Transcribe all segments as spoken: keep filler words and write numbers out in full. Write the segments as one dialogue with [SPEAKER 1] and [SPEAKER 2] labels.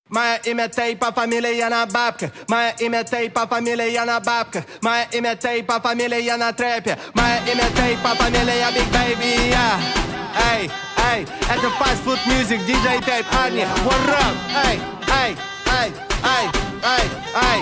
[SPEAKER 1] Мое имя Тейпа, фамилия на бабках. Мое имя Тейпа, фамилия на бабках. Мое имя Тейпа, фамилия на трэпе. Мое имя Тейпа, фамилия Big Baby, я. Эй, эй, это Fast Food Music, диджей Тейп, Арни, what up? Эй, эй, эй, эй, эй, эй.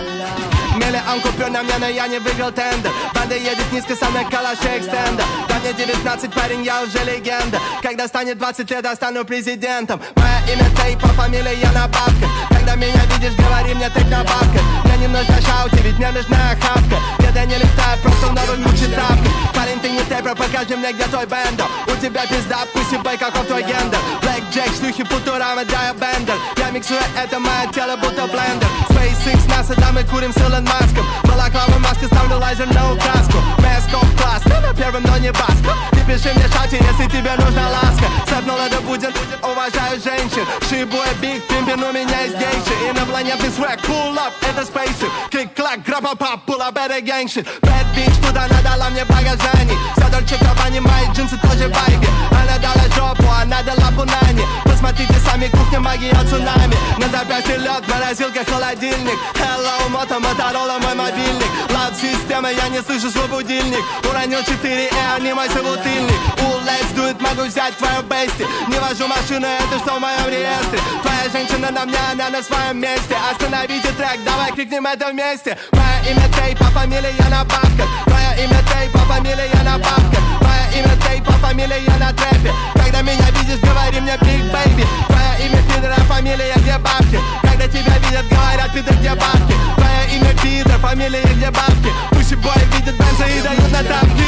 [SPEAKER 1] Миллион купюр на мне, но я не выиграл тендер. Банда едет низко, со мной калаши экстендер. Да мне девятнадцать, парень, я уже легенда. Когда станет двадцать лет, я стану президентом. Мое имя Тейпа, фамилия на бабках. Когда меня видишь, говори мне Тейп на бабках. Мне не нужно шаути, ведь мне нужна хапка. Нет, я не летаю, просто в новых Гуччи тапках. Парень, ты не Тейпер, покажи мне, где твой бендер. У тебя пизда, пусть и бэй, каков твой гендер. Блэк Джек, шлюхи, футурама, да, я бендер. Я миксую это мое тело, будто блендер. SpaceX, НАСА, да, мы курим с Илон Маском. Балаклава, маска, ставлю лазер на указку. Мэсков класс, ты на первом, но не баско. Ты пиши мне шати, если тебе нужна ласка. Сэпнул, это будет, уважаю женщин. Шибуя биг, пимпин, у меня есть гейши. Инопланетный свэк, pull up, это спейсик. Клик-клак, грапа-пап, pull up, это гейши. Bad bitch, куда она дала мне багажани. Вся Дольче Габбана, мои джинсы тоже байги. Она дала жопу, она дала пунани. Посмотрите сами, кухня, магия, цунами. На запястье лед, морозилка, холодильник. Hello, мото, Моторола, мой мобильник. Лад-система, я не слышу свой будильник. Уронил четыре и не мой собутыльник. У Let's Do It, могу взять твою бести. Не вожу машину, это что в моем реестре. Твоя женщина на мне, она на своем месте. Остановите трек, давай крикнем это вместе. Мое имя Тейпа, фамилия на бабках. Мое имя Тейпа, фамилия на бабках. Мое имя Тейпа, фамилия на трэпе. Когда меня видишь, говори мне Big Baby. Твое имя Пидора, фамилия где бабки. Когда тебя видят, говорят, Питер, где бабки. Твое имя Питер, фамилия где бабки. Пусть бой видят бенза и дают на тапки.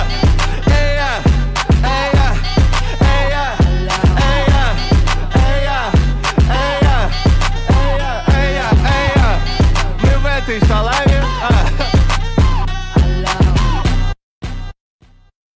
[SPEAKER 1] Эй, я, эй, я, эй, я, эй, я, эй, я, эй, я, эй, я, эй, я, эй, я. Мы в этой шалаве.